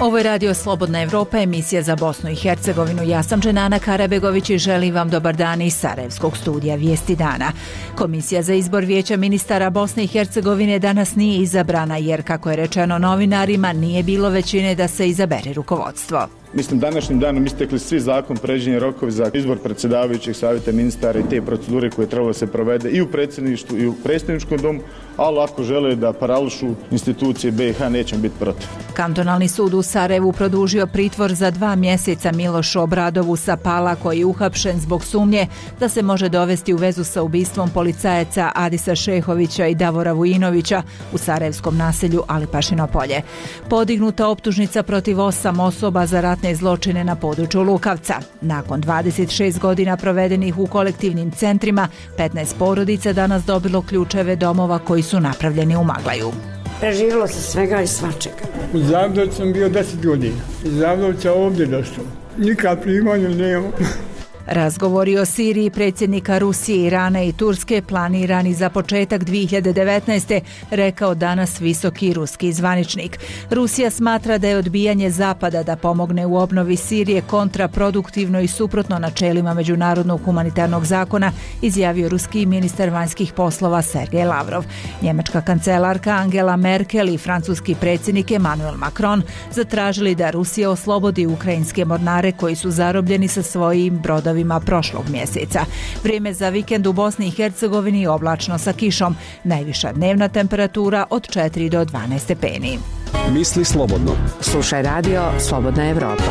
Ovo je Radio Slobodna Evropa, emisija za Bosnu i Hercegovinu. Ja sam Dženana Karabegović i želim vam dobar dan iz Sarajevskog studija Vijesti dana. Komisija za izbor Vijeća ministara Bosne i Hercegovine danas nije izabrana jer, kako je rečeno novinarima, nije bilo većine da se izabere rukovodstvo. Mislim, današnjim danom istekli svi zakon, pređenje rokovi za izbor predsjedavajućeg savjeta ministara i te procedure koje trebalo se provede i u predsjedništvu i u predstavničkom domu, ali ako žele da parališu institucije BiH, nećemo biti protiv. Kantonalni sud u Sarajevu produžio pritvor za 2 mjeseca Milošu Obradovu sa Pala, koji je uhapšen zbog sumnje da se može dovesti u vezu sa ubistvom policajaca Adisa Šehovića i Davora Vujinovića u sarajevskom naselju Alipašino polje. Podignuta optužnica protiv 8 osoba za ratne zločine na području Lukavca. Nakon 26 godina provedenih u kolektivnim centrima, 15 porodica danas dobilo ključeve domova koji su napravljeni u Maglaju. Preživjelo se svega i svačega. U Zavdovcu sam bio 10 godina. Iz Zavdovca ovdje došao. Nikad primanja nema. Razgovori o Siriji predsjednika Rusije, Irana i Turske planirani za početak 2019. rekao danas visoki ruski zvaničnik. Rusija smatra da je odbijanje Zapada da pomogne u obnovi Sirije kontraproduktivno i suprotno načelima međunarodnog humanitarnog zakona, izjavio ruski ministar vanjskih poslova Sergej Lavrov. Njemačka kancelarka Angela Merkel i francuski predsjednik Emmanuel Macron zatražili da Rusija oslobodi ukrajinske mornare koji su zarobljeni sa svojim brodovima prošlog mjeseca. Vrijeme za vikend u Bosni i Hercegovini oblačno sa kišom. Najviša dnevna temperatura od 4 do 12 stepeni. Misli slobodno. Slušaj Radio Slobodna Evropa.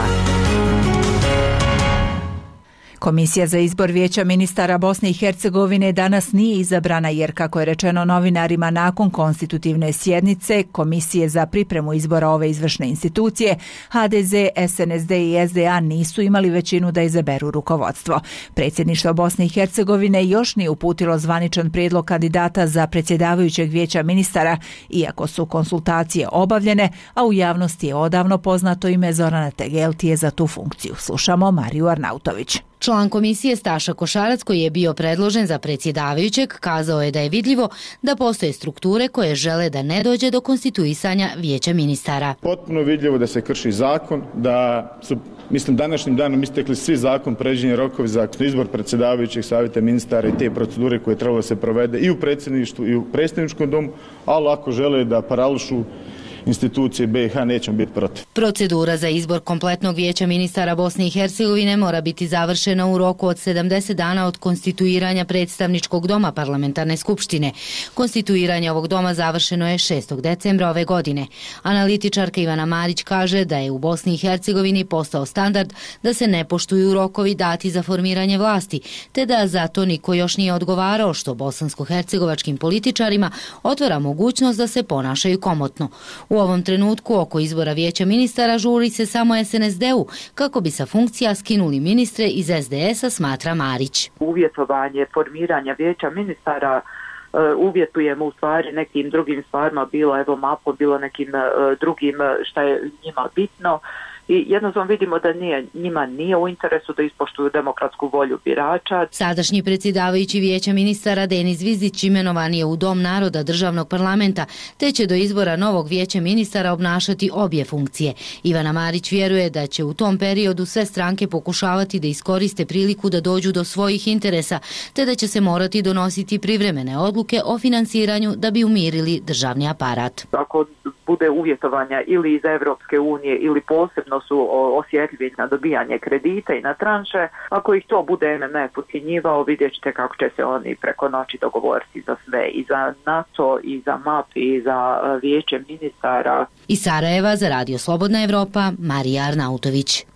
Komisija za izbor Vijeća ministara Bosne i Hercegovine danas nije izabrana jer, kako je rečeno novinarima nakon konstitutivne sjednice Komisije za pripremu izbora ove izvršne institucije, HDZ, SNSD i SDA nisu imali većinu da izaberu rukovodstvo. Predsjedništvo Bosne i Hercegovine još nije uputilo zvaničan prijedlog kandidata za predsjedavajućeg Vijeća ministara, iako su konsultacije obavljene, a u javnosti je odavno poznato ime Zorana Tegeltije za tu funkciju. Slušamo Mariju Arnautović. Član komisije Staša Košarac, koji je bio predložen za predsjedavajućeg, kazao je da je vidljivo da postoje strukture koje žele da ne dođe do konstituisanja Vijeća ministara. Potpuno vidljivo da se krši zakon, da su, mislim, današnjim danom istekli svi zakon, pređenje rokovi za izbor predsjedavajućeg savjeta ministara i te procedure koje trebalo se provede i u predsjedništvu i u predstavničkom domu, ali ako žele da parališu institucije BiH, nećemo biti protiv. Procedura za izbor kompletnog Vijeća ministara Bosne i Hercegovine mora biti završena u roku od 70 dana od konstituiranja predstavničkog doma parlamentarne skupštine. Konstituiranje ovog doma završeno je 6. decembra ove godine. Analitičarka Ivana Marić kaže da je u Bosni i Hercegovini postao standard da se ne poštuju rokovi dati za formiranje vlasti, te da zato niko još nije odgovarao, što bosansko-hercegovačkim političarima otvara mogućnost da se ponašaju komotno. U ovom trenutku oko izbora Vijeća ministara žuri se samo SNSD-u kako bi sa funkcija skinuli ministre iz SDS-a, smatra Marić. Uvjetovanje formiranja Vijeća ministara uvjetujemo u stvari nekim drugim stvarima, bilo evo MAPO, bilo nekim drugim šta je njima bitno. I jednostavno vidimo da njima nije u interesu da ispoštuju demokratsku volju birača. Sadašnji predsjedavajući Vijeća ministara Denis Vizić imenovan je u Dom naroda državnog parlamenta, te će do izbora novog Vijeća ministara obnašati obje funkcije. Ivana Marić vjeruje da će u tom periodu sve stranke pokušavati da iskoriste priliku da dođu do svojih interesa, te da će se morati donositi privremene odluke o finansiranju da bi umirili državni aparat. Ako bude uvjetovanja ili iz Evropske unije ili posebno su osjetljivi na dobijanje kredita i na tranše, ako ih to bude MMF ucjenjivao, vidjet ćete kako će se oni preko noći dogovoriti za sve, i za NATO, i za MAP, i za Vijeće ministara. Iz Sarajeva za Radio Slobodna Evropa, Marija Arnautović.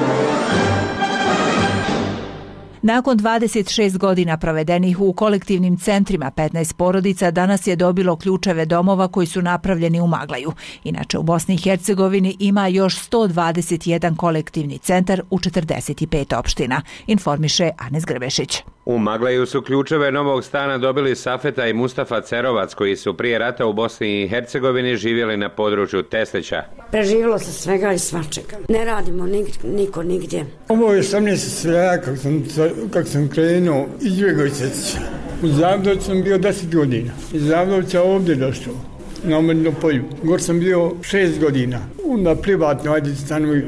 Nakon 26 godina provedenih u kolektivnim centrima, 15 porodica danas je dobilo ključeve domova koji su napravljeni u Maglaju. Inače, u Bosni i Hercegovini ima još 121 kolektivni centar u 45 opština, informiše Anes Grbešić. U Maglaju su ključeve novog stana dobili Safeta i Mustafa Cerovac, koji su prije rata u Bosni i Hercegovini živjeli na području Teslića. Preživjelo se svega i svačega. Ne radimo niko nigdje. Ovo je 18 sreja kako sam krenuo iz Dvjegovice. U Zavdovcu sam bio 10 godina. Iz Zavdovca ovdje došao. na Omledinom polju. Gor sam bio 6 godina. Onda privatno, ajde stanovi,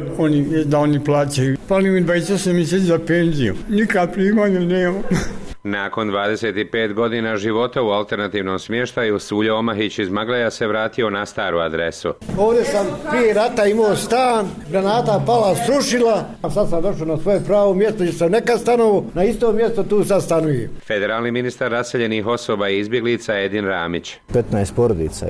oni plaćaju. Pali mi 28 mjeseci za penziju. Nikad primanja nema. Nakon 25 godina života u alternativnom smještaju, Suljo Omahić iz Magleja se vratio na staru adresu. Ovdje sam prije rata imao stan, granata pala, srušila, a sad sam došao na svoje pravo mjesto gdje sam nekad stanovao, na isto mjesto tu sad stanujem. Federalni ministar raseljenih osoba i izbjeglica Edin Ramić. 15 porodica,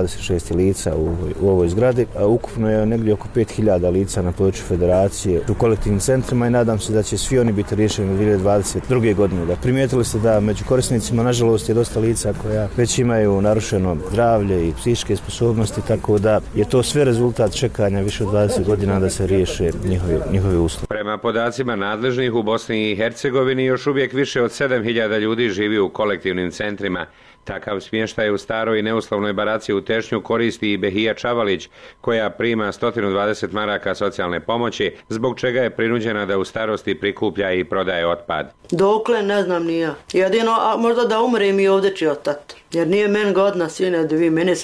26 lica u ovoj zgradi, a ukupno je negdje oko 5000 lica na području federacije u kolektivnim centrima i nadam se da će svi oni biti riješeni u 2022. godine. Primijetili ste da među korisnicima nažalost je dosta lica koja već imaju narušeno zdravlje i psihičke sposobnosti, tako da je to sve rezultat čekanja više od 20 godina da se riješe njihovi uslovi. Prema podacima nadležnih u Bosni i Hercegovini još uvijek više od 7000 ljudi živi u kolektivnim centrima. Takav smještaj u staroj i neuslovnoj baraci u Tešnju koristi i Behija Čavalić, koja prima 120 maraka socijalne pomoći, zbog čega je prinuđena da u starosti prikuplja i prodaje otpad. Dokle ne znam ni ja. Jedino, a možda da umrem i ovdje će ostati. Jer nije meni godina, sine, da vi meni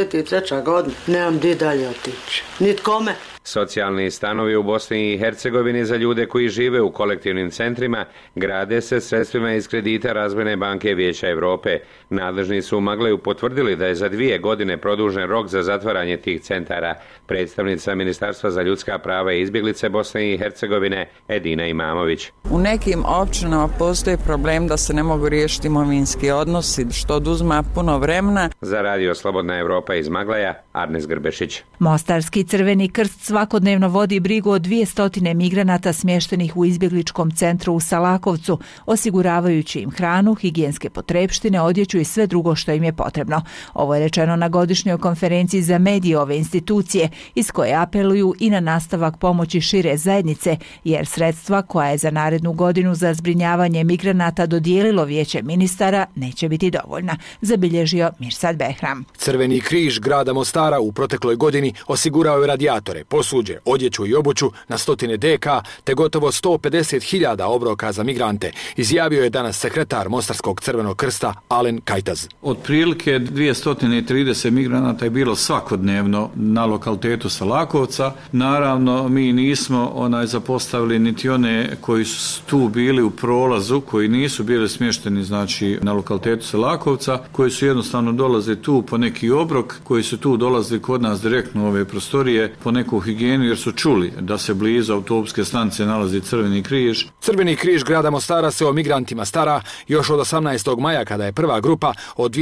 73. godina. Nemam di dalje otići. Nit kome. Socijalni stanovi u Bosni i Hercegovini za ljude koji žive u kolektivnim centrima grade se sredstvima iz kredita Razvojne banke Vijeća Europe. Nadležni su u Magleju potvrdili da je za 2 godine produžen rok za zatvaranje tih centara. Predstavnica Ministarstva za ljudska prava i izbjeglice Bosne i Hercegovine Edina Imamović. U nekim općinama postoji problem da se ne mogu riješiti imovinski odnosi, što oduzima puno vremena. Za Radio Slobodna Europa iz Magleja, Arnes Grbešić. Mostarski Crveni krst svakodnevno vodi brigu o 200 migranata smještenih u izbjegličkom centru u Salakovcu, osiguravajući im hranu, higijenske potrepštine, odjeću i sve drugo što im je potrebno. Ovo je rečeno na godišnjoj konferenciji za medije ove institucije, iz koje apeluju i na nastavak pomoći šire zajednice, jer sredstva koja je za narednu godinu za zbrinjavanje migranata dodijelilo Vijeće ministara neće biti dovoljna, zabilježio Mirsad Behram. Crveni križ grada Mostara u protekloj godini osigurao je radijatore, posuđe, odjeću i obuću na 100 DK te gotovo 150.000 obroka za migrante, izjavio je danas sekretar Mostarskog Crvenog krsta Alen Kajtaz. Otprilike 230 migranata je bilo svakodnevno na lokalitetu Salakovca. Naravno, mi nismo zapostavili niti one koji su tu bili u prolazu, koji nisu bili smješteni na lokalitetu Salakovca, koji su jednostavno dolazili tu po neki obrok, koji su tu dolazili kod nas direktno u ove prostorije po neku higijenu jer su čuli da se blizu autobuske stanice nalazi Crveni križ. Crveni križ grada Mostara se o migrantima stara još od 18. maja kada je prva grupa od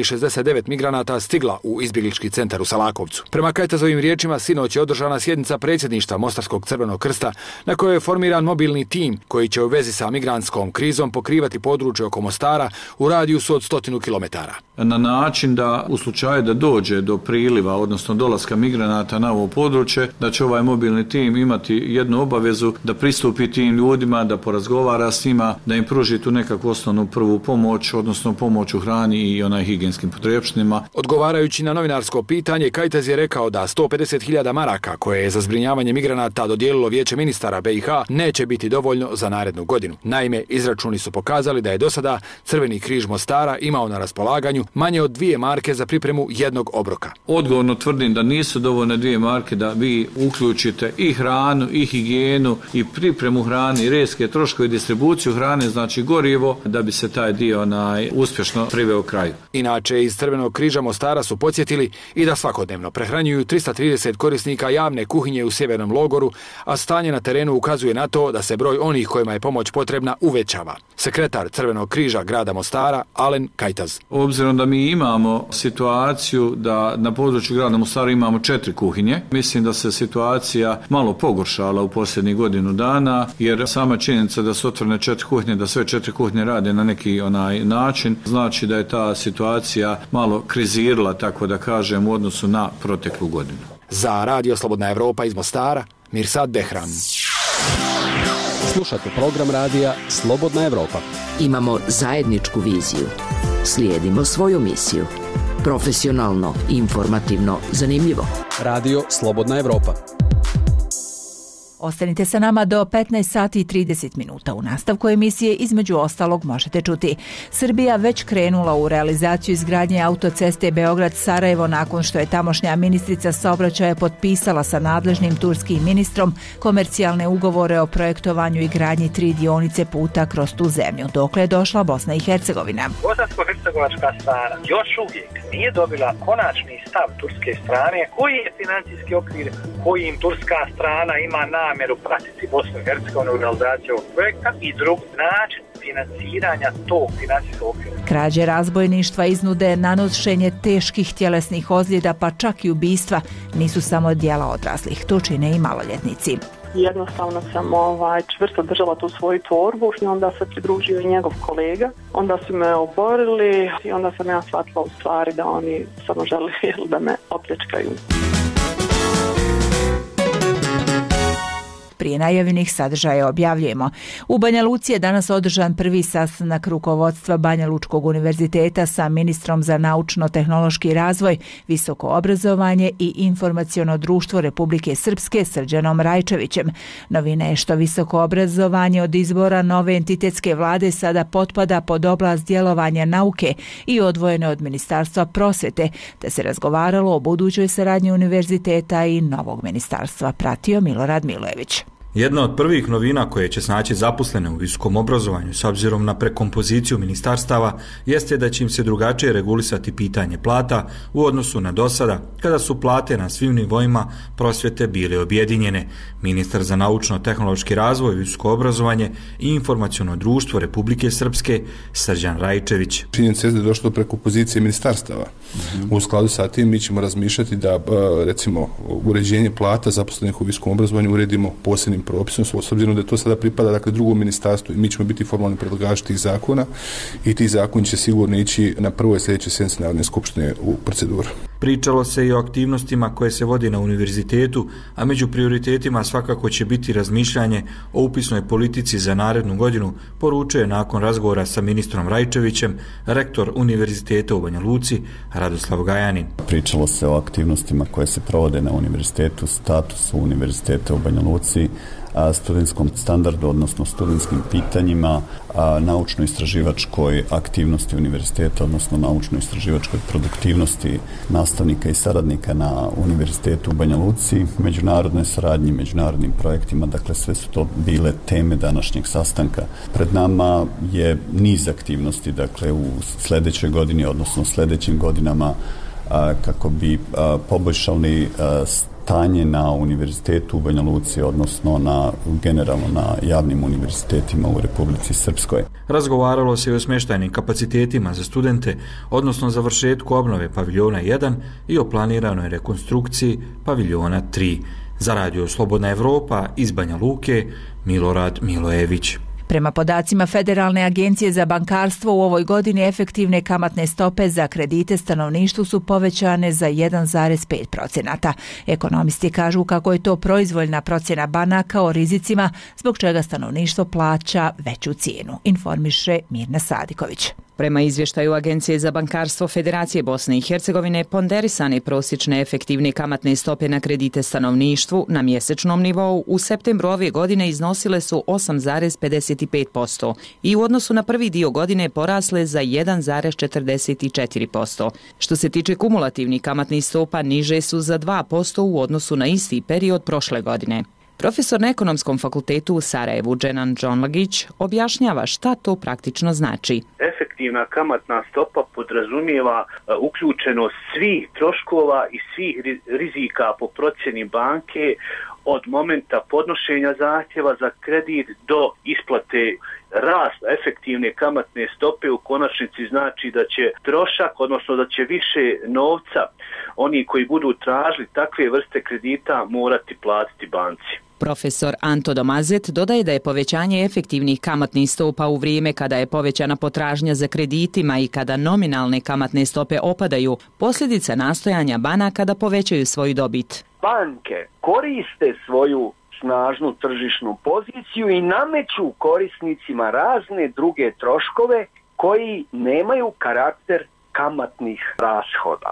269 migranata stigla u izbjeglički centar u Salakovcu. Prema Kajtazovim riječima, sinoć je održana sjednica predsjedništva Mostarskog Crvenog krsta na kojoj je formiran mobilni tim koji će u vezi sa migrantskom krizom pokrivati područje oko Mostara u radijusu od 100 km. Na način da u slučaju da dođe do priliva, odnosno dolaska migranata na ovo područje, da će ovaj mobilni tim imati jednu obavezu da pristupi tim ljudima, da porazgovara s njima, da im pruži tu nekakvu osnovnu prvu pomoć, odnosno pomoć u hrani i higijenskim potrepštinama. Odgovarajući na novinarsko pitanje, Kajtaz je rekao da 150.000 maraka koje je za zbrinjavanje migranata dodijelilo Vijeće ministara BiH neće biti dovoljno za narednu godinu. Naime, izračuni su pokazali da je do sada Crveni križ Mostara imao na raspolaganju manje od 2 marke za pripremu jednog obroka. Odgovorno tvrdim da nisu dovoljne 2 marke da vi uključite i hranu, i higijenu, i pripremu hrane, i reske troškove, i distribuciju hrane, znači gorivo, da bi se taj dio uspješno priveo kraju. Inače, iz Crvenog križa Mostara su podsjetili i da svakodnevno prehranjuju 330 korisnika javne kuhinje u sjevernom logoru, a stanje na terenu ukazuje na to da se broj onih kojima je pomoć potrebna uvećava. Sekretar Crvenog križa grada Mostara Alen Kajtaz. Obzirom da mi imamo situaciju da na području grada Mostara imamo 4 kuhinje, mislim da se situacija malo pogoršala u posljednjih godinu dana, jer sama činjenica da su otvorene 4 kuhinje, da sve 4 kuhinje rade na neki način, znači da je ta situacija malo krizirala, tako da kažem, u odnosu na proteklu godinu. Za Radio Slobodna Europa iz Mostara, Mirsad Behram. Slušate program radija Slobodna Europa. Imamo zajedničku viziju. Slijedimo svoju misiju. Profesionalno, informativno, zanimljivo. Radio Slobodna Europa. Ostanite sa nama do 15 sati i 30 minuta. U nastavku emisije između ostalog možete čuti. Srbija već krenula u realizaciju izgradnje autoceste Beograd-Sarajevo nakon što je tamošnja ministrica saobraćaja potpisala sa nadležnim turskim ministrom komercijalne ugovore o projektovanju i gradnji 3 dionice puta kroz tu zemlju, dokle je došla Bosna i Hercegovina. Bosansko-hercegovačka strana još uvijek nije dobila konačni stav turske strane koji je financijski okvir kojim turska strana ima namjeru pratiti Bosnu i Hercegovinu u realizaciju ovog projekta i drugi način financiranja tog financijskog okvira. Krađe, razbojništva, iznude, nanošenje teških tjelesnih ozljeda pa čak i ubistva nisu samo djela odraslih, to čine i maloljetnici. Jednostavno sam čvrsto držala tu svoju torbu i onda se pridružio i njegov kolega. Onda su me oborili i onda sam ja shvatila u stvari da oni samo žele da me opljačkaju. Prije najavljenih sadržaja objavljujemo. U Banja Luci je danas održan prvi sastanak rukovodstva Banja Lučkog univerziteta sa ministrom za naučno-tehnološki razvoj, visoko obrazovanje i informaciono društvo Republike Srpske Srđanom Rajčevićem. Novina je što visoko obrazovanje od izbora nove entitetske vlade sada potpada pod oblast djelovanja nauke i odvojene od Ministarstva prosvete, te se razgovaralo o budućoj saradnji univerziteta i novog ministarstva, pratio Milorad Milojević. Jedna od prvih novina koje će snaći zaposlene u visokom obrazovanju s obzirom na prekompoziciju ministarstava jeste da će im se drugačije regulisati pitanje plata u odnosu na dosada, kada su plate na svim nivoima prosvjete bile objedinjene. Ministar za naučno-tehnološki razvoj, visoko obrazovanje i informaciono društvo Republike Srpske Srđan Rajčević. Činjenica je da je došlo do prekompozicije ministarstava. U skladu sa tim mi ćemo razmišljati da recimo uređenje plata zaposlenih u visokom obrazovanju uredimo posebnim propisom, s obzirom da to sada pripada drugom ministarstvu i mi ćemo biti formalni predlagači tih zakona i ti zakoni će sigurno ići na prvoj sljedećoj sjednici Narodne skupštine u proceduru. Pričalo se i o aktivnostima koje se vodi na univerzitetu, a među prioritetima svakako će biti razmišljanje o upisnoj politici za narednu godinu, poručuje nakon razgovora sa ministrom Rajčevićem rektor Univerziteta u Banja Luci Radoslav Gajanin. Pričalo se o aktivnostima koje se provode na univerzitetu, statusu Univerziteta u Banja Luci, studentskom standardu, odnosno studentskim pitanjima, naučno-istraživačkoj aktivnosti univerziteta, odnosno naučno-istraživačkoj produktivnosti nastavnika i saradnika na Univerzitetu u Banja Luci, međunarodnoj saradnji, međunarodnim projektima, dakle sve su to bile teme današnjeg sastanka. Pred nama je niz aktivnosti, dakle u sljedećoj godini, odnosno sljedećim godinama, kako bi poboljšali stanje na univerzitetu u Banja Luci, odnosno generalno na javnim univerzitetima u Republici Srpskoj. Razgovaralo se i o smještajnim kapacitetima za studente, odnosno završetku obnove paviljona 1 i o planiranoj rekonstrukciji paviljona 3. Za Radio Slobodna Evropa iz Banja Luke, Milorad Milojević. Prema podacima Federalne agencije za bankarstvo u ovoj godini efektivne kamatne stope za kredite stanovništvu su povećane za 1,5%. Ekonomisti kažu kako je to proizvoljna procjena banaka o rizicima zbog čega stanovništvo plaća veću cijenu, informiše Mirna Sadiković. Prema izvještaju Agencije za bankarstvo Federacije Bosne i Hercegovine, ponderisane prosječne efektivne kamatne stope na kredite stanovništvu na mjesečnom nivou u septembru ove godine iznosile su 8,55% i u odnosu na prvi dio godine porasle za 1,44%. Što se tiče kumulativnih kamatnih stopa, niže su za 2% u odnosu na isti period prošle godine. Profesor na Ekonomskom fakultetu u Sarajevu, Dženan Džonlagić, objašnjava šta to praktično znači. Efektivna kamatna stopa podrazumijeva uključenost svih troškova i svih rizika po procjeni banke od momenta podnošenja zahtjeva za kredit do isplate. Rast efektivne kamatne stope u konačnici znači da će trošak, odnosno da će više novca oni koji budu tražili takve vrste kredita morati platiti banci. Profesor Anto Domazet dodaje da je povećanje efektivnih kamatnih stopa u vrijeme kada je povećana potražnja za kreditima i kada nominalne kamatne stope opadaju posljedica nastojanja banaka da povećaju svoju dobit. Banke koriste svoju snažnu tržišnu poziciju i nameću korisnicima razne druge troškove koji nemaju karakter kamatnih rashoda.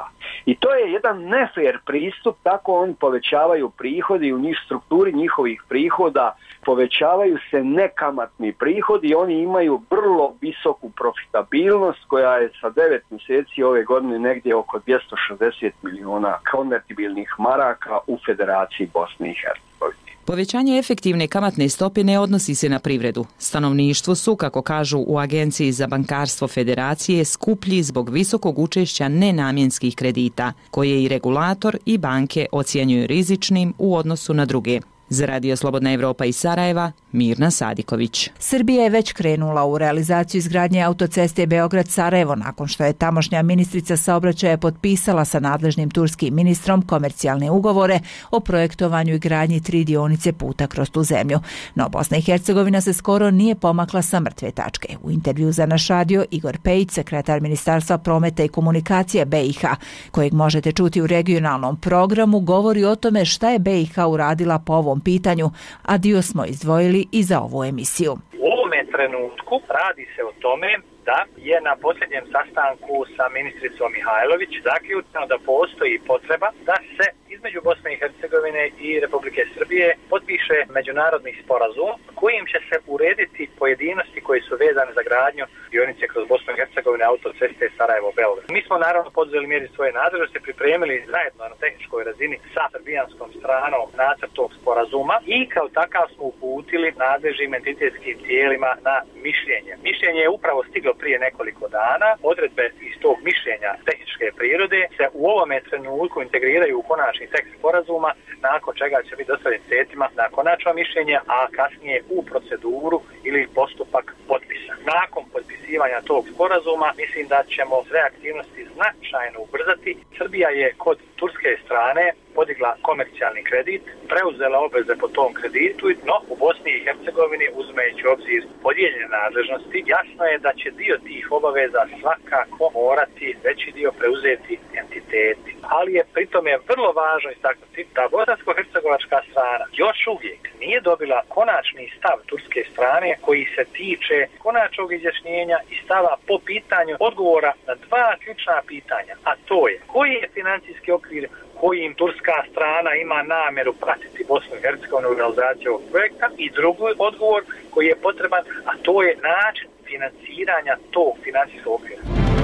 I to je jedan nefair pristup, tako oni povećavaju prihodi, u strukturi njihovih prihoda povećavaju se nekamatni prihodi i oni imaju vrlo visoku profitabilnost koja je sa 9 mjeseci ove godine negdje oko 260 milijuna konvertibilnih maraka u Federaciji Bosne i Hercegovine. Povećanje efektivne kamatne stope ne odnosi se na privredu. Stanovništvo su, kako kažu u Agenciji za bankarstvo Federacije, skuplji zbog visokog učešća nenamjenskih kredita, koje i regulator i banke ocjenjuju rizičnim u odnosu na druge. Za Radio Slobodna Evropa iz Sarajeva, Mirna Sadiković. Srbija je već krenula u realizaciju izgradnje autoceste Beograd-Sarajevo nakon što je tamošnja ministrica saobraćaja potpisala sa nadležnim turskim ministrom komercijalne ugovore o projektovanju i gradnji 3 dionice puta kroz tu zemlju. No Bosna i Hercegovina se skoro nije pomakla sa mrtve tačke. U intervju za naš radio Igor Pejić, sekretar Ministarstva prometa i komunikacije BiH, kojeg možete čuti u regionalnom programu, govori o tome šta je BiH uradila po ovom pitanju, a dio smo izdvojili i za ovu emisiju. U ovome trenutku radi se o tome da je na posljednjem sastanku sa ministricom Mihajlović zaključeno da postoji potreba da se između Bosne i Hercegovine i Republike Srbije potpiše međunarodni sporazum kojim će se urediti pojedinosti koji su vezane za gradnju dionice kroz Bosnu i Hercegovine autoceste Sarajevo-Beograd. Mi smo naravno poduzeli mjeri svoje nadležnosti, pripremili zajedno na tehničkoj razini sa srbijanskom stranom nacrt tog sporazuma i kao takav smo uputili nadležnim entitetskim tijelima na mišljenje. Mišljenje je upravo stiglo prije nekoliko dana. Odredbe iz tog mišljenja tehničke prirode se u ovome trenutku integriraju u konačni tekst sporazuma, nakon čega će biti dostavljen CET-ima na konačno mišljenje, a kasnije u proceduru ili postupak potpisa. Nakon potpisivanja tog sporazuma mislim da ćemo sve aktivnosti značajno ubrzati. Srbija je kod turske strane podigla komercijalni kredit, preuzela obveze po tom kreditu, no u Bosni i Hercegovini, uzimajući u obzir podijeljene nadležnosti, jasno je da će dio tih obaveza svakako morati veći dio preuzeti entiteti. Ali je pritome vrlo važno istaknuti da bosansko-hercegovačka strana još uvijek nije dobila konačni stav turske strane koji se tiče konačnog izjašnjenja i stava po pitanju odgovora na 2 ključna pitanja, a to je koji je financijski okvir kojim turska strana ima namjeru pratiti Bosnu i Hercegovinu u realizaciju ovog projekta i drugi odgovor koji je potreban, a to je način financiranja tog financijskog okvira.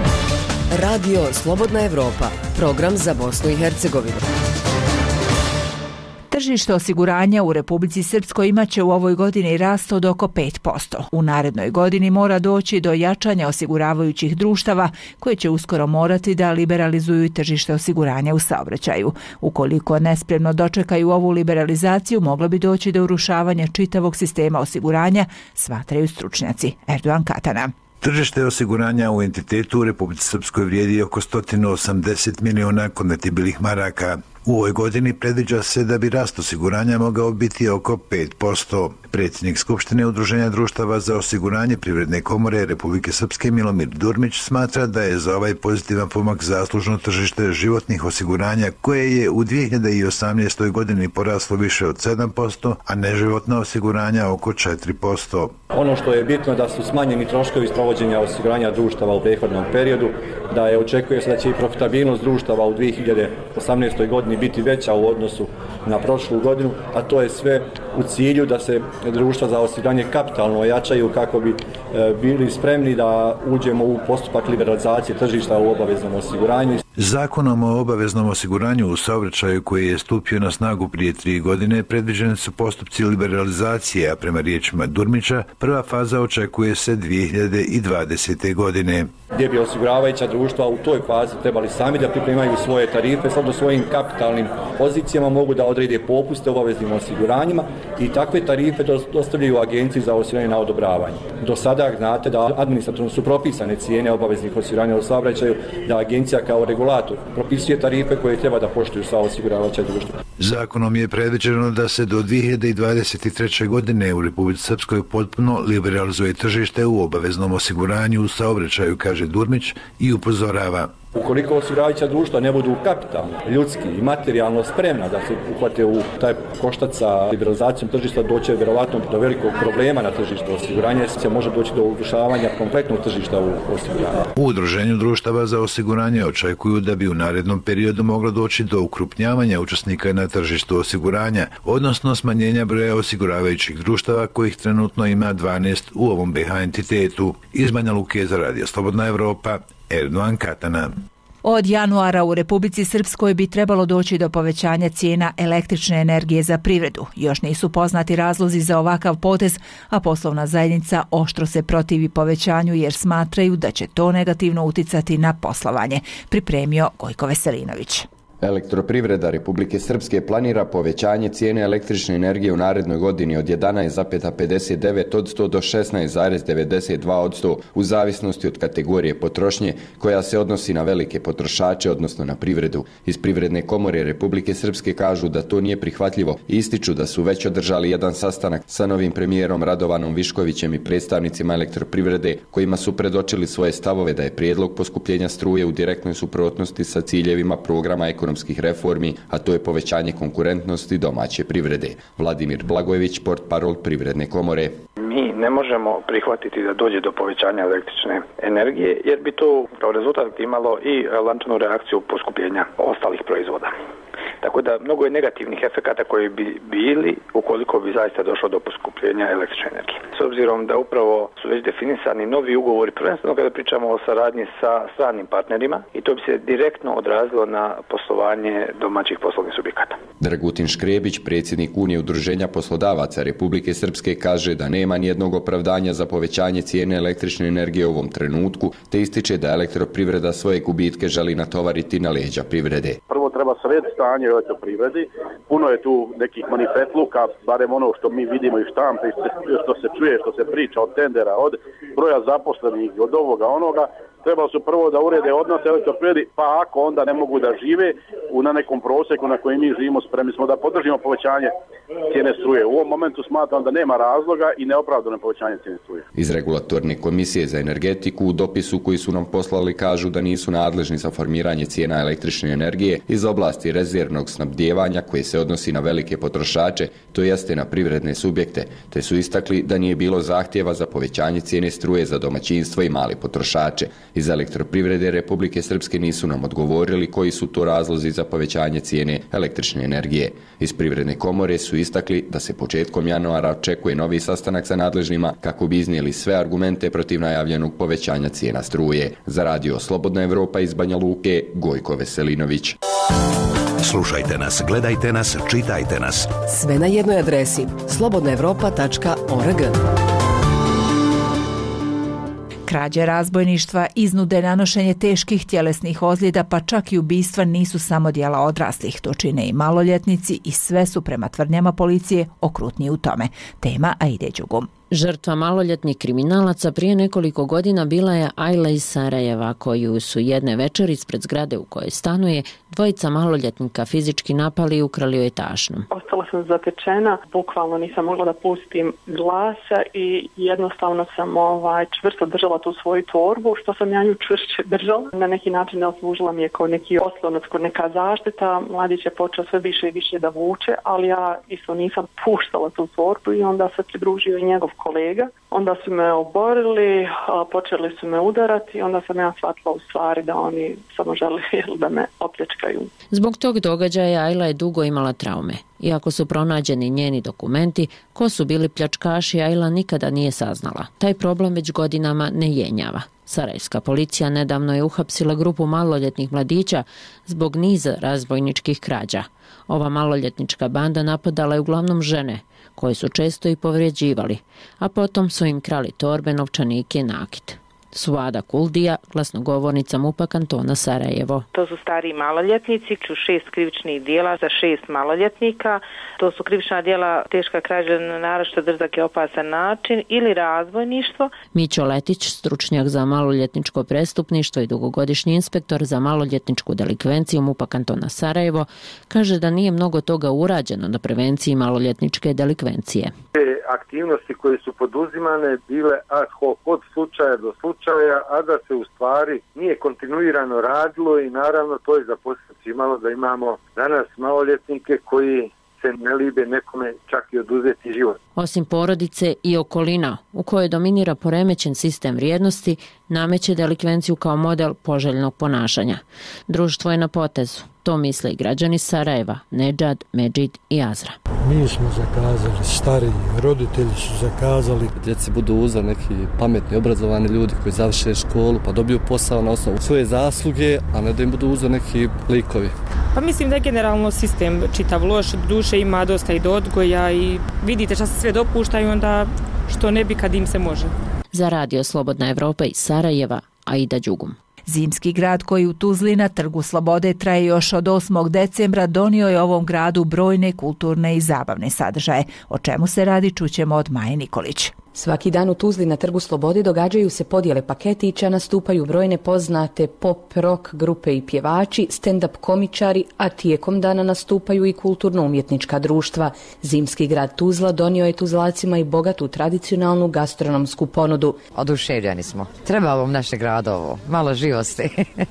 Radio Slobodna Evropa, program za Bosnu i Hercegovinu. Tržište osiguranja u Republici Srpskoj imaće u ovoj godini rast od oko 5%. U narednoj godini mora doći do jačanja osiguravajućih društava koje će uskoro morati da liberalizuju tržište osiguranja u saobraćaju. Ukoliko nespremno dočekaju ovu liberalizaciju, moglo bi doći do urušavanja čitavog sistema osiguranja, smatraju stručnjaci. Erdogan Katana. Tržište osiguranja u entitetu u Republici Srpskoj vrijedi oko 180 miliona konvertibilnih maraka. U ovoj godini predviđa se da bi rast osiguranja mogao biti oko 5%. Predsjednik Skupštine Udruženja društava za osiguranje Privredne komore Republike Srpske Milomir Durmić smatra da je za ovaj pozitivan pomak zaslužno tržište životnih osiguranja koje je u 2018. godini poraslo više od 7%, a neživotna osiguranja oko 4%. Ono što je bitno da su smanjeni troškovi sprovođenja osiguranja društava u prethodnom periodu, da je očekuje se da će i profitabilnost društava u 2018. godini biti veća u odnosu na prošlu godinu, a to je sve u cilju da se društva za osiguranje kapitalno ojačaju kako bi bili spremni da uđemo u postupak liberalizacije tržišta u obaveznom osiguranju. Zakonom o obaveznom osiguranju u saobraćaju koji je stupio na snagu prije 3 godine predviđeni su postupci liberalizacije, a prema riječima Durmića prva faza očekuje se 2020. godine. Gdje bi osiguravajuća društva u toj fazi trebali sami da pripremaju svoje tarife, shodno svojim kapitalnim pozicijama mogu da odrede popuste obaveznim osiguranjima i takve tarife dostavljaju Agenciji za osiguranje na odobravanje. Do sada znate da administrativno su propisane cijene obaveznih osiguranja u saobraćaju, da Agencija kao regulator propisuje tarife koje treba da poštuju sva osiguravajuća društva. Zakonom je predviđeno da se do 2023. godine u Republici Srpskoj potpuno liberalizuje tržište u obaveznom osiguranju u saobraćaju, kaže Durmić i upozorava. Ukoliko osiguravajuća društva ne budu kapitalno, ljudski i materijalno spremna da se uhvate u taj koštac sa liberalizacijom tržišta, doće vjerovatno do velikog problema na tržištu osiguranja, se može doći do urušavanja kompletnog tržišta u osiguranju. U Udruženju društava za osiguranje očekuju da bi u narednom periodu moglo doći do ukrupnjavanja učesnika na tržištu osiguranja, odnosno smanjenja broja osiguravajućih društava kojih trenutno ima 12 u ovom BiH entitetu. Iz Banja Luke za Radio Slobodna Evropa, Erdogan Katana. Od januara u Republici Srpskoj bi trebalo doći do povećanja cijena električne energije za privredu. Još nisu poznati razlozi za ovakav potez, a poslovna zajednica oštro se protivi povećanju jer smatraju da će to negativno uticati na poslovanje. Pripremio Gojko Veselinović. Elektroprivreda Republike Srpske planira povećanje cijene električne energije u narednoj godini od 11,59% do 16,92% u zavisnosti od kategorije potrošnje koja se odnosi na velike potrošače, odnosno na privredu. Iz Privredne komore Republike Srpske kažu da to nije prihvatljivo i ističu da su već održali jedan sastanak sa novim premijerom Radovanom Viškovićem i predstavnicima elektroprivrede kojima su predočili svoje stavove da je prijedlog poskupljenja struje u direktnoj suprotnosti sa ciljevima programa ekonomskih reformi, a to je povećanje konkurentnosti domaće privrede. Vladimir Blagojević, portparol Privredne komore. Mi ne možemo prihvatiti da dođe do povećanja električne energije, jer bi to kao rezultat imalo i lančanu reakciju poskupljenja ostalih proizvoda. Tako da mnogo je negativnih efekata koji bi bili ukoliko bi zaista došlo do poskupljenja električne energije. S obzirom da upravo su već definisani novi ugovori, prvenstveno kada pričamo o saradnji sa stranim partnerima, i to bi se direktno odrazilo na poslovanje domaćih poslovnih subjekata. Dragutin Škrebić, predsjednik Unije udruženja poslodavaca Republike Srpske, kaže da nema nijednog opravdanja za povećanje cijene električne energije u ovom trenutku, te ističe da elektroprivreda svoje gubitke želi natovariti na leđa privrede. Prvo treba srediti stanje u elektroprivredi. Puno je tu nekih manifetluka, barem ono što mi vidimo i štampe, što se čuje, što se priča od tendera, od broja zaposlenih, od ovoga, onoga. Trebalo su prvo da urede odnose elektroprivredi, pa ako onda ne mogu da žive na nekom prosjeku na kojem mi živimo, spremni smo da podržimo povećanje cijene struje. U ovom momentu smatram da nema razloga i neopravdano povećanje cijene struje. Iz Regulatorne komisije za energetiku u dopisu koji su nam poslali kažu da nisu nadležni za formiranje cijena električne energije iz oblasti rezervnog snabdijevanja koje se odnosi na velike potrošače, to jeste na privredne subjekte, te su istakli da nije bilo zahtjeva za povećanje cijene struje za domaćinstva i male potrošače. Iz elektroprivrede Republike Srpske nisu nam odgovorili koji su to razlozi za povećanje cijene električne energije. Iz Privredne komore su istakli da se početkom januara očekuje novi sastanak sa nadležnima kako bi iznijeli sve argumente protiv najavljenog povećanja cijena struje. Za Radio Slobodna Evropa iz Banja Luke, Gojko Veselinović. Slušajte nas, gledajte nas, čitajte nas. Sve na jednoj adresi slobodnaevropa.org. Krađe, razbojništva, iznude, nanošenje teških tjelesnih ozljeda pa čak i ubistva nisu samo djela odraslih, to čine i maloljetnici i sve su prema tvrdnjama policije okrutniji u tome. Tema Aide Đugum. Žrtva maloljetnih kriminalaca prije nekoliko godina bila je Ajla iz Sarajeva, koju su jedne večer ispred zgrade u kojoj stanuje dvojica maloljetnika fizički napali i ukrali joj tašnu. Ostala sam zatečena, bukvalno nisam mogla da pustim glasa i jednostavno sam čvrsto držala tu svoju torbu, što sam ja nju čvršće držala. Na neki način služila mi je kao neki oslonac, kao neka zaštita. Mladić je počeo sve više i više da vuče, ali ja isto nisam puštala tu torbu i onda se pridružio i njegov kolega. Onda su me oborili, počeli su me udarati i onda sam ja shvatila u stvari da oni samo žele da me opljačkaju. Zbog tog događaja Ajla je dugo imala traume. Iako su pronađeni njeni dokumenti, ko su bili pljačkaši, Ajla nikada nije saznala. Taj problem već godinama ne jenjava. Sarajevska policija nedavno je uhapsila grupu maloljetnih mladića zbog niza razbojničkih krađa. Ova maloljetnička banda napadala je uglavnom žene, koje su često i povrijeđivali, a potom su im krali torbe, novčanike i nakit. Suada Kuldija, glasnogovornica MUP-a kantona Sarajevo. To su stariji maloljetnici, 6 krivičnih djela za 6 maloljetnika. To su krivična djela teška krađa na naročito drzak i opasan način ili razbojništvo. Mićo Letić, stručnjak za maloljetničko prestupništvo i dugogodišnji inspektor za maloljetničku delikvenciju MUP-a kantona Sarajevo, kaže da nije mnogo toga urađeno na prevenciji maloljetničke delikvencije. aktivnosti koje su poduzimane bile ad hoc od slučaja do slučaja, a da se u stvari nije kontinuirano radilo i naravno to je za posljedicu imalo da imamo danas maloljetnike koji se ne libe nekome čak i oduzeti život. Osim porodice i okolina u kojoj dominira poremećen sistem vrijednosti, nameće delikvenciju kao model poželjnog ponašanja. Društvo je na potezu. To misle i građani Sarajeva, Nedžad, Medžid i Azra. Mi smo zakazali, stariji roditelji su zakazali. Djeci budu uzor neki pametni, obrazovani ljudi koji završe školu pa dobiju posao na osnovu svoje zasluge, a ne da im budu uzor neki likovi. Pa mislim da je generalno sistem čitav loš, duše ima dosta i do odgoja i vidite šta se sve dopušta i onda što ne bi kad im se može. Za Radio Slobodna Evropa iz Sarajeva, Aida Đugum. Zimski grad koji u Tuzli na Trgu Slobode traje još od 8. decembra donio je ovom gradu brojne kulturne i zabavne sadržaje. O čemu se radi čućemo od Maje Nikolić. Svaki dan u Tuzli na Trgu Slobode događaju se podjele paketića, nastupaju brojne poznate pop, rock grupe i pjevači, stand-up komičari, a tijekom dana nastupaju i kulturno-umjetnička društva. Zimski grad Tuzla donio je Tuzlacima i bogatu tradicionalnu gastronomsku ponudu. Oduševljeni smo. Treba vam naše gradovo, malo živosti.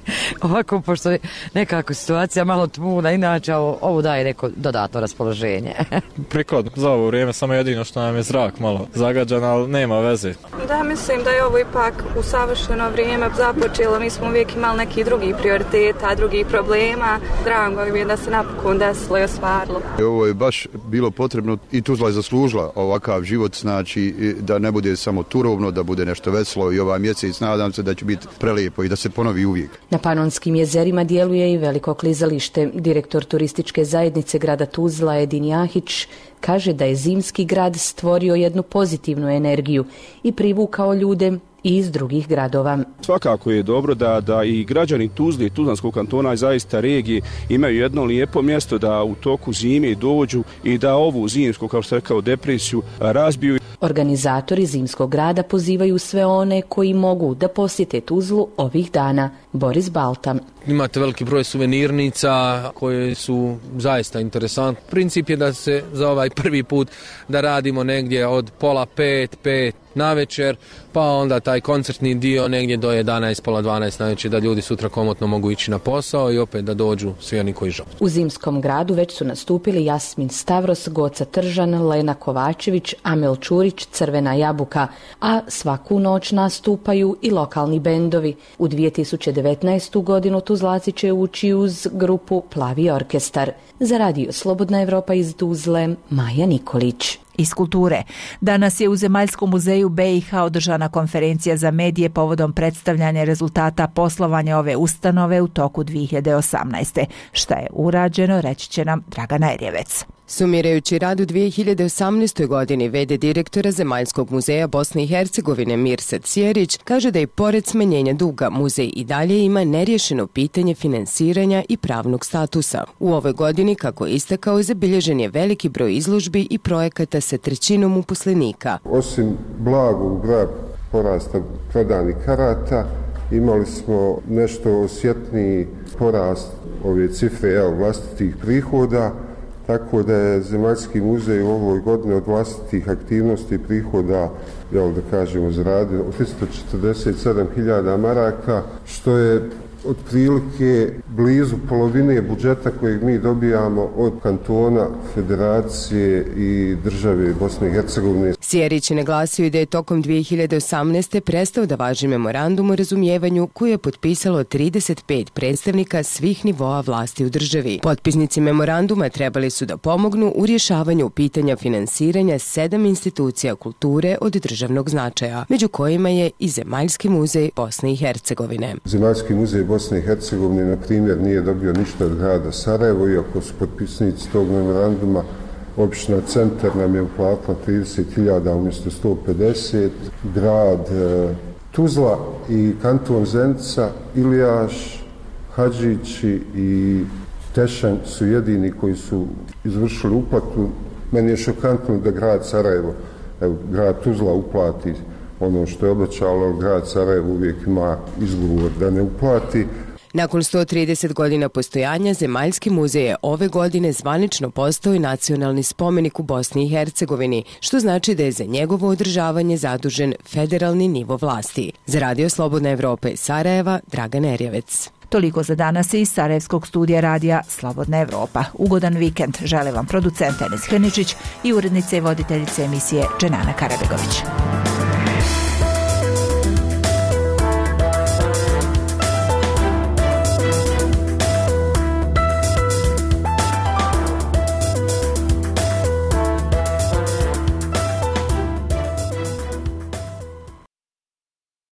Ovako, pošto je nekako situacija malo tmuna, inače ovo daje neko dodatno raspoloženje. Prikladno za ovo vrijeme, samo jedino što nam je zrak malo zagađan, ali nema veze. Da, mislim da je ovo ipak u savršeno vrijeme započelo. Mi smo uvijek imali neki drugi prioriteta, drugih problema. Drago mi je da se napokon desilo i ostvarilo. Ovo je baš bilo potrebno i Tuzla je zaslužila ovakav život, znači da ne bude samo turovno, da bude nešto veselo i ovaj mjesec nadam se da će biti prelijepo i da se ponovi uvijek. Na Panonskim jezerima djeluje i veliko klizalište. Direktor turističke zajednice grada Tuzla Edin Jahić kaže da je Zimski grad stvorio jednu pozitivnu energiju i privukao ljude i iz drugih gradova. Svakako je dobro da i građani Tuzle i Tuzlanskog kantona i zaista regije imaju jedno lijepo mjesto da u toku zime dođu i da ovu zimsku, kao što rekao, depresiju razbiju. Organizatori Zimskog grada pozivaju sve one koji mogu da posjete Tuzlu ovih dana. Boris Balta. Imate veliki broj suvenirnica koje su zaista interesantne. Princip je da se za ovaj prvi put da radimo negdje od 4:30 na večer, pa onda taj koncertni dio negdje do 11, pola 12 na večer, da ljudi sutra komotno mogu ići na posao i opet da dođu svi oni koji žele. U Zimskom gradu već su nastupili Jasmin Stavros, Goca Tržan, Lena Kovačević, Amel Čurić, Crvena jabuka, a svaku noć nastupaju i lokalni bendovi. U 2019. godinu Tuzlaci će ući uz grupu Plavi orkestar. Za Radio Slobodna Evropa iz Tuzle, Maja Nikolić. Iz kulture. Danas je u Zemaljskom muzeju BiH održana konferencija za medije povodom predstavljanja rezultata poslovanja ove ustanove u toku 2018. Šta je urađeno, reći će nam Dragana Erjevec. Sumirajući rad u 2018. godini, v.d. direktora Zemaljskog muzeja Bosne i Hercegovine Mirsad Sjerić kaže da i pored smanjenja duga muzej i dalje ima neriješeno pitanje finansiranja i pravnog statusa. U ovoj godini, kako je istakao, zabilježen je veliki broj izložbi i projekata sa 1/3 uposlenika. Osim blagog porasta prodanih karata, imali smo nešto osjetniji porast ove cifre vlastitih prihoda, tako da je Zemaljski muzej u ovoj godini od vlastitih aktivnosti i prihoda, da kažemo, zaradio 347.000 maraka, što je otprilike blizu polovine budžeta kojeg mi dobijamo od kantona, federacije i države Bosne i Hercegovine. Sjerić je naglasio da je tokom 2018. prestao da važi memorandum o razumijevanju koji je potpisalo 35 predstavnika svih nivoa vlasti u državi. Potpisnici memoranduma trebali su da pomognu u rješavanju pitanja finansiranja 7 institucija kulture od državnog značaja, među kojima je i Zemaljski muzej Bosne i Hercegovine. Zemaljski muzej Bosne i Hercegovine, na primjer, nije dobio ništa od grada Sarajevo, iako su potpisnici tog memoranduma. Opština Centar nam je uplatila 30.000 umjesto 150. Grad Tuzla i kanton Zenica, Ilijaš, Hadžići i Tešanj su jedini koji su izvršili uplatu. Meni je šokantno da grad Sarajevo, grad Tuzla uplati ono što je obećalo, grad Sarajevo uvijek ima izgovor da ne uplati. Nakon 130 godina postojanja, Zemaljski muzej je ove godine zvanično postao i nacionalni spomenik u Bosni i Hercegovini, što znači da je za njegovo održavanje zadužen federalni nivo vlasti. Za Radio Slobodna Evropa iz Sarajeva, Dragan Erjevec. Toliko za danas iz Sarajevskog studija radija Slobodna Evropa. Ugodan vikend žele vam producent Enes Hrničić i urednica i voditeljica emisije Dženana Karabegović.